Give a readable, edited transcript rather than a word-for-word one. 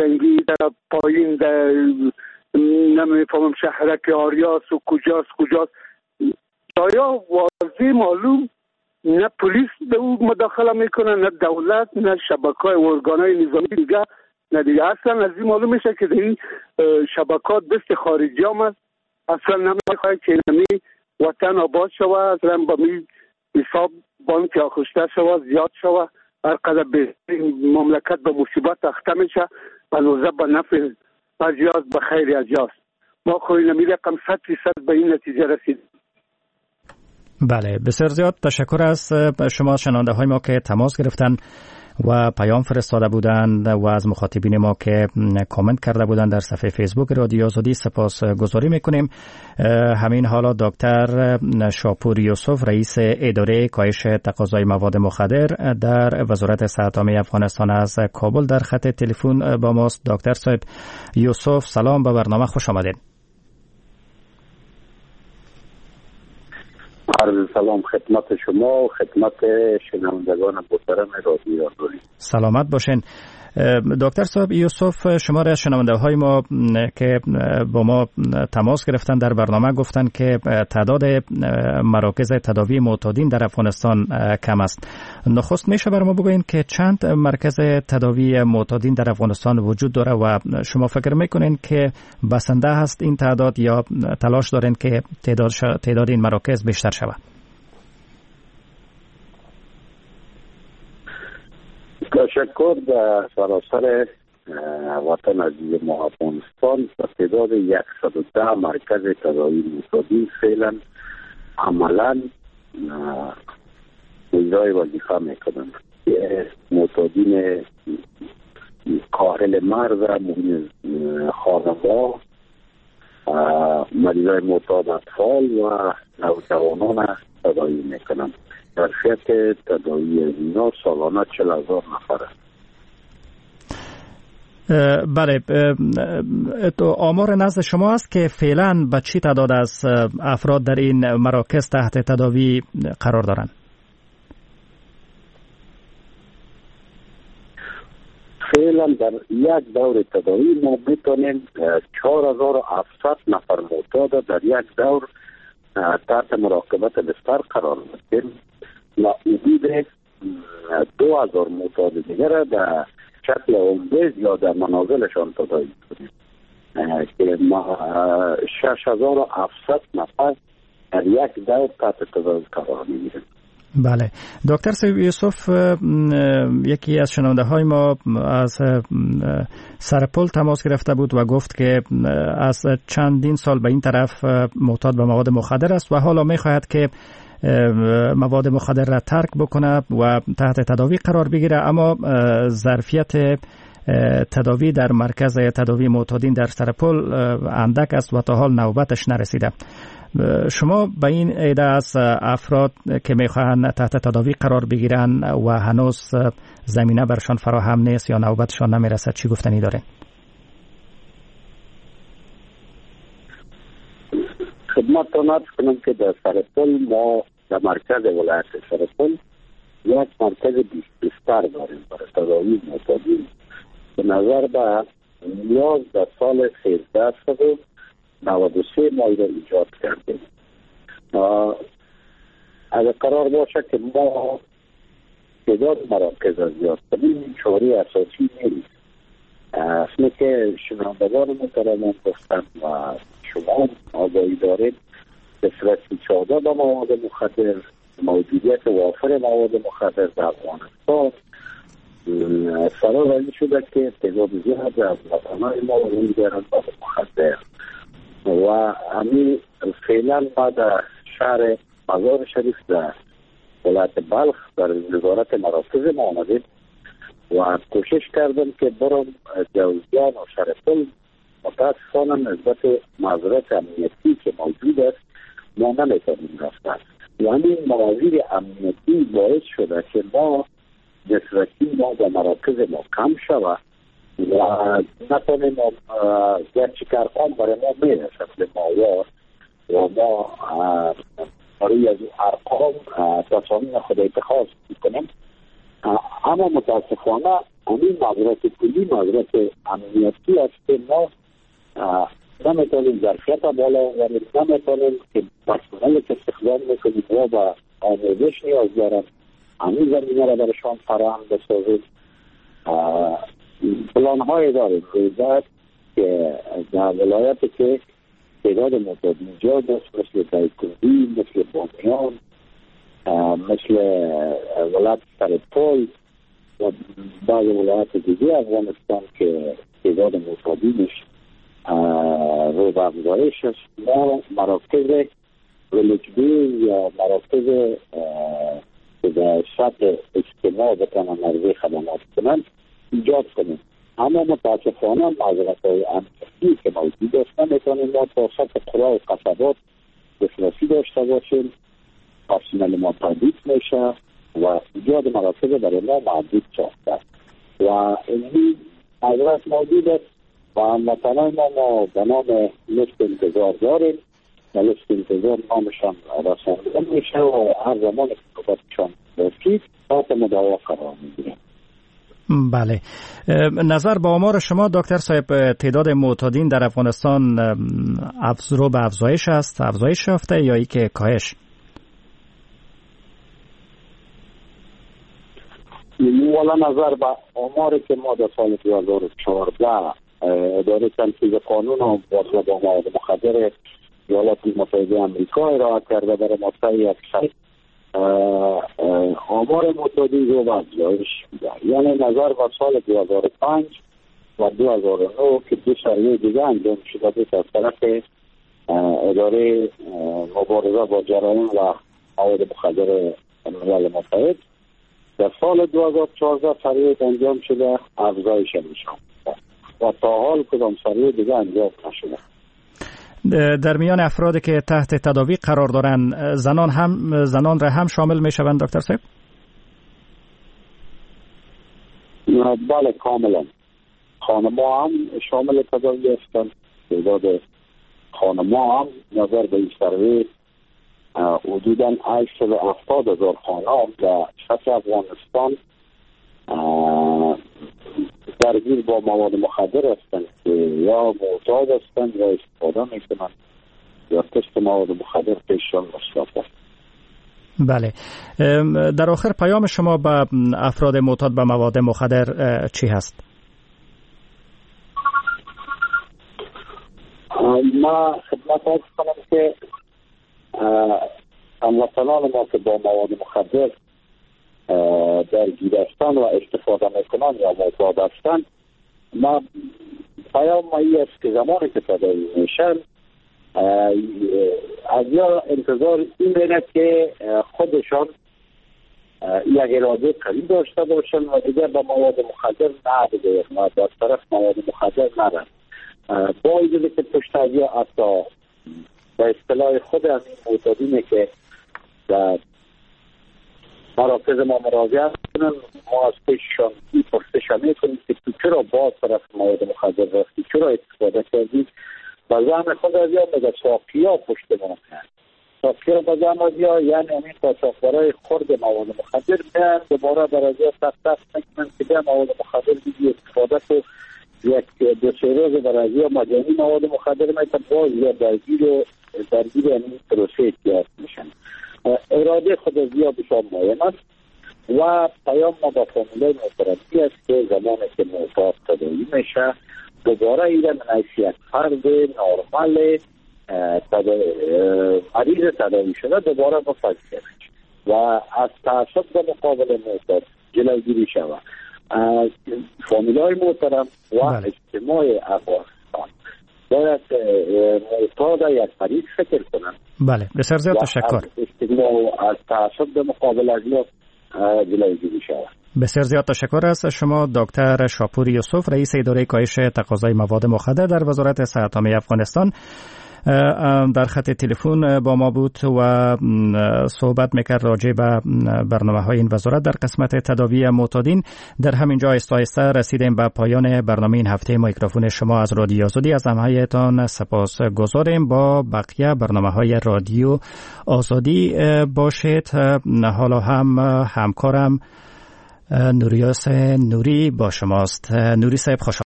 جنگی در پایین در نمیفهمم شهرک آریاس و کجاست جایا واضح معلوم نه پلیس به او مداخله میکنه، نه دولت، نه شبکه‌های ارگان‌های نظامی دیگه، نه دیگه. اصلا از این معلوم میشه که این شبکات دست خارجی هم است. اصلا نمیخواد که نمی وطن آباد شوه، اصلا با می حساب بانک آخشته شوه، زیاد شوه، هر قدر به مملکت به مصیبت اخته میشه و نوزه به نفع اجیاز به خیر اجیاز. ما خوی نمی رقم 100% به این نتیجه رسید. بله، بسیار زیاد تشکر از شما شنونده های ما که تماس گرفتن و پیام فرستاده بودند و از مخاطبین ما که کامنت کرده بودند در صفحه فیسبوک رادیو آزادی سپاس گزاری میکنیم. همین حالا دکتر شاپور یوسف رئیس اداره کاهش تقاضای مواد مخدر در وزارت صحت عامه افغانستان از کابل در خط تلفن با ماست. دکتر صاحب یوسف سلام، به برنامه خوش آمدید. عرض سلام خدمت شما و خدمت شنوندگان محترم رادیو آزادی. سلامت باشین. دکتر صاحب یوسف، شماره از شنونده های ما که با ما تماس گرفتن در برنامه گفتن که تعداد مراکز تداوی معتادین در افغانستان کم است. نخست میشه برای ما بگوین که چند مرکز تداوی معتادین در افغانستان وجود داره و شما فکر میکنین که بسنده هست این تعداد یا تلاش دارین که تعداد این مراکز بیشتر شود؟ تشکر. در سراسر وطن عزیز ما افغانستان به تعداد 110 مرکز تداوی معتادین فعلا عملا اجرای وظیفه میکنند. معتادین کاهل مرز، خانوار، مریضای معتاد اطفال و نوجوانان تداوی میکنند. ظرفیت تداوی اینا سالانه 40,000 نفر است. بله، آمار نزد شما است که فعلا به چی تعداد از افراد در این مراکز تحت تداوی قرار دارند؟ فعلا در یک دور تداوی ما میتونیم 4700 نفر معتاد در یک دور تحت مراقبت بستر قرار بدیم و حدود 2000 معتاد دیگر در شکل عمده یا در منازلشان تداوی کنیم که 6700 نفر در یک دور تحت تداوی قرار میگیریم. بله، دکتر صاحب یوسف، یکی از شنونده های ما از سرپل تماس گرفته بود و گفت که از چندین سال به این طرف معتاد به مواد مخدر است و حالا میخواهد که مواد مخدر را ترک بکنه و تحت تداوی قرار بگیره، اما ظرفیت تداوی در مرکز تداوی معتادین در سرپل اندک است و تا حال نوبتش نرسیده. شما به این عده از افراد که میخواهند تحت تداوی قرار بگیرن و هنوز زمینه برشان فراهم نیست یا نوبتشان نمیرسد چی گفتنی داره؟ خدمتتان عرض کنم که در سرپل ما در مرکز ولایت سرپل یک مرکز بستر داریم برای تداوی معتادین. به نظر به نیاز در سال 1393 ما را ایجاد کردیم. اگر قرار باشه که ما تعداد مراکز را زیاد کنیم چاره اساسی نیست. اصلا که شنوندگان محترم گفتن و شما آگاهی دارید دسترسی ساده به مواد مخدر، موجودیت وافر مواد مخدر در افغانستان فرار این شده که تعداد زیاد از وطنهای ما روی دارند مواد مخدر و همین فعلا ما در شهر مزار شریف در ولایت بلخ در وزارت مراکز ما آمدیم و کوشش کردم که برم جوزجان و شرپل. متاسفانه نسبت معذرت امنیتی که موجود است ما نمیتونیم رفتن و همین موازیر امنیتی باعث شده که ما دسترسی ما به مراکز ما کم شود و نتونیم گرچه کارخان برای ما میرسد به مایار و ما برای از ارقام تصامیم خود اتخاذ میکنیم. اما متاسفانه همین مقررات کلی مقررات امنیتی است که ما نمیتونیم ظرفیت بالا آوریم، نمیتونیم که پرسنل که استخدام میکنیم و با آموزش نیاز دارن همین زمینه را برشان فراهم بسازیم. پلان های داریم رویداد که در ولایتی که تعداد معتادین زیاد است، مثل دایکنی، مثل بامیان، مثل ولایت سرپل و بعض ولایت دیگه افغانستان که تعداد معتادینش رو به افزایش است، ما مراکز ولجبین یا مراکز که در سطح اجتماع بتانن عرضه خدمات کنن ایجاد کنیم. اما متاسفانه معذرت‌های امنیتی که موجود است نمیتونیم ما تا سطح قرا و قصبات دسترسی داشته باشیم. پرسنل ما تردید میشه و ایجاد مراکز برای ما محدود ساخته و این معذرت موجود است و مثلا ما به نام لیست انتظار داریم و لیست انتظار نامشان رسانده میشه و هر زمان که نوبتشان رسید تحت مداوا قرار میگیریم. بله، نظر با آمار شما دکتر صاحب تعداد معتادین در افغانستان رو به افزایش است، افزایش یافته یا ای که کاهش؟ والا نظر به آماری که ما در سال 2014 اداره تنفیذ قانون و مبارزه با مواد مخدر ایالات متحده آمریکا ارائه کرده برای ما تایید شد، آمار معتادین رو به افزایش میده. یعنی نظر به سال 2005 و 2009 که دو سریه دیگه انجام شده بود از طرف اداره مبارزه با جرایم و مواد مخدر ملل متحد، در سال 2014 سریه انجام شده افزایش میشه و تا حال کدام سریه دیگه انجام نشده. در میان افرادی که تحت تداوی قرار دارن زنان را هم شامل می شوند دکتر صاحب؟ بله کاملا. خانم‌ها هم شامل تداوی هستند. تعداد خانم‌ها هم نظر به این سروی حدوداً 870,000 خانم در سطح افغانستان درگیر با مواد مخدر هستند که یا معتاد هستند یا استفاده میکنند یا تست مواد مخدر پیششان مثبت است. بله، در آخر پیام شما به افراد معتاد به مواد مخدر چی هست؟ ما خدمت عرض کنم که هموطنان ما که با مواد مخدر درگیر هستند و استفاده میکنن یا معتاد هستند، ما پیام ای است که زمانی که تداوی میشن از یا انتظار این بینه که خودشان یک اراده قوی داشته باشن و دیگر به مواد مخدر نده و در طرف مواد مخدر نرن. با ایجوری که پشت از یا حتی به اصطلاح خود از این معتادینه که در مراکز ما مراجعه کنن، ما از پیششان این پرسش میکنیم که تو چرا باز طرف مواد مخدر رفتی، چرا استفاده کردی؟ با زعم خود از یا مگه ساقیا پشت ما هست، ساقیا با زعم از یا یعنی همین قاچاقبرای خورد مواد مخدر میان دوباره در از یا تفتف میکنن که به مواد مخدر دیگه استفاده تو یک دو سه روز در از یا مجانی مواد مخدر میتن باز یا درگیر همین پروسه احتیاط میشن. اراده خود از یا بسیار مهم است و پیام ما با فامیلای محترمی است که زمانی که معتاد تداوی میشه دوباره ایره من حیثیت فرد نرمال مریض تداوی شده دوباره مفکر و از تعصب به مقابل معتاد جلوگیری شود. فامیلای محترم و اجتماع افغانستان باید معتاد یک مریض فکر کنن. بله، بسیار زیاد تشکر. از تعصب به مقابل از جلوگیری شود. بسیار زیاد تشکر از شما دکتر شاپور یوسف، رئیس اداره کاهش تقاضای مواد مخدر در وزارت صحت عامه افغانستان در خط تلفن با ما بود و صحبت میکرد راجع به برنامه‌های این وزارت در قسمت تداوی معتادین. در همین جا آهسته رسیدیم به پایان برنامه این هفته. میکروفون شما از رادیو آزادی از همراهیتان سپاسگزاریم. با بقیه برنامه‌های رادیو آزادی باشید. حالا هم همکارم نوریاس نوری با شماست. نوری صاحب خوش